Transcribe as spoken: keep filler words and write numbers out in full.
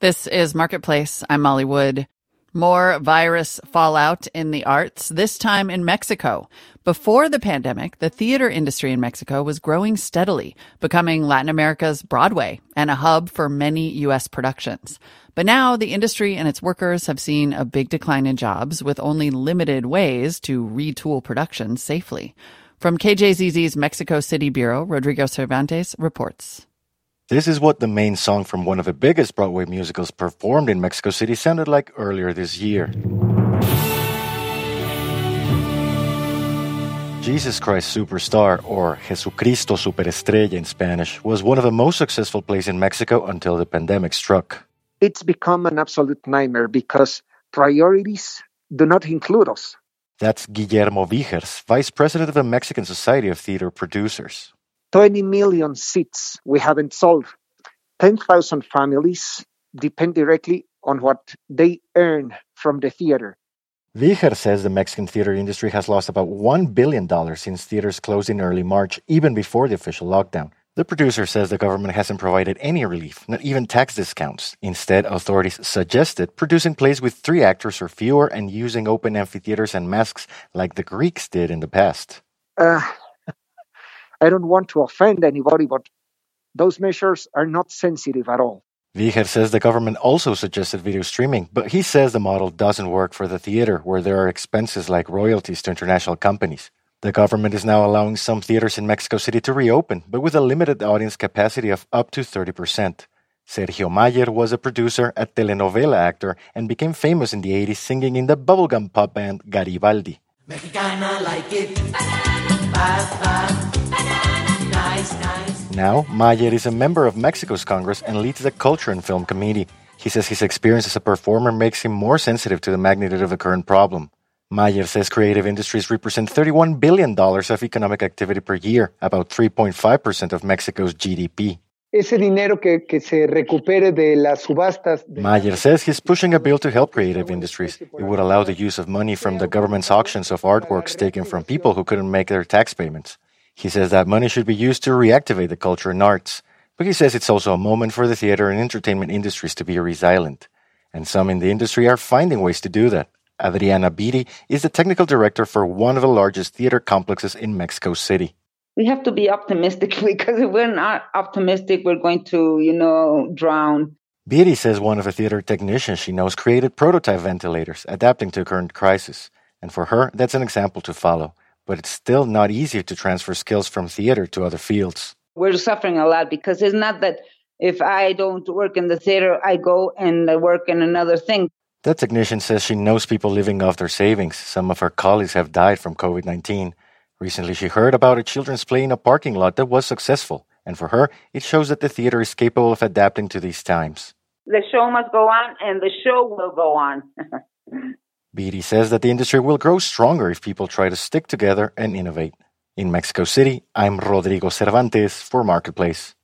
This is Marketplace. I'm Molly Wood. More virus fallout in the arts, this time in Mexico. Before the pandemic, the theater industry in Mexico was growing steadily, becoming Latin America's Broadway and a hub for many U S productions. But now the industry and its workers have seen a big decline in jobs with only limited ways to retool productions safely. From K J Z Z's Mexico City Bureau, Rodrigo Cervantes reports. This is what the main song from one of the biggest Broadway musicals performed in Mexico City sounded like earlier this year. Jesus Christ Superstar, or Jesucristo Superestrella in Spanish, was one of the most successful plays in Mexico until the pandemic struck. It's become an absolute nightmare because priorities do not include us. That's Guillermo Vigers, vice president of the Mexican Society of Theater Producers. twenty million seats we haven't sold. ten thousand families depend directly on what they earn from the theater. Vigers says the Mexican theater industry has lost about one billion dollars since theaters closed in early March, even before the official lockdown. The producer says the government hasn't provided any relief, not even tax discounts. Instead, authorities suggested producing plays with three actors or fewer and using open amphitheaters and masks like the Greeks did in the past. Uh, I don't want to offend anybody, but those measures are not sensitive at all. Vigers says the government also suggested video streaming, but he says the model doesn't work for the theater, where there are expenses like royalties to international companies. The government is now allowing some theaters in Mexico City to reopen, but with a limited audience capacity of up to thirty percent. Sergio Mayer was a producer, a telenovela actor, and became famous in the eighties singing in the bubblegum pop band Garibaldi. Mexicana like it. Bye, bye. Nice, nice. Now, Mayer is a member of Mexico's Congress and leads the Culture and Film Committee. He says his experience as a performer makes him more sensitive to the magnitude of the current problem. Mayer says creative industries represent thirty-one billion dollars of economic activity per year, about three point five percent of Mexico's G D P. Ese dinero que, que se recupere de las subastas. Mayer says he's pushing a bill to help creative industries. It would allow the use of money from the government's auctions of artworks taken from people who couldn't make their tax payments. He says that money should be used to reactivate the culture and arts. But he says it's also a moment for the theater and entertainment industries to be resilient. And some in the industry are finding ways to do that. Adriana Biri is the technical director for one of the largest theater complexes in Mexico City. We have to be optimistic because if we're not optimistic, we're going to, you know, drown. Biri says one of the theater technicians she knows created prototype ventilators, adapting to current crisis. And for her, that's an example to follow. But it's still not easy to transfer skills from theater to other fields. We're suffering a lot because it's not that if I don't work in the theater, I go and I work in another thing. The technician says she knows people living off their savings. Some of her colleagues have died from covid nineteen. Recently, she heard about a children's play in a parking lot that was successful. And for her, it shows that the theater is capable of adapting to these times. The show must go on, and the show will go on. Biri says that the industry will grow stronger if people try to stick together and innovate. In Mexico City, I'm Rodrigo Cervantes for Marketplace.